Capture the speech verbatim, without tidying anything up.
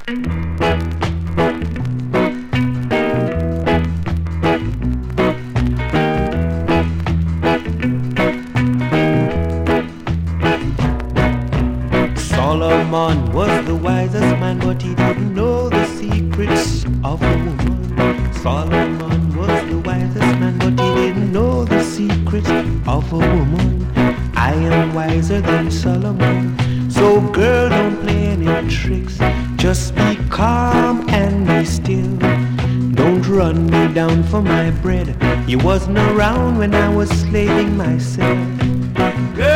Solomon was the wisest man, but he didn't know the secrets of a woman. Solomon was the wisest man, but he didn't know the secrets of a woman. I am wiser than Solomon, so girl, don't play any tricks. Just be calm and be still. Don't run me down for my bread. You wasn't around when I was slaving myself. Girl,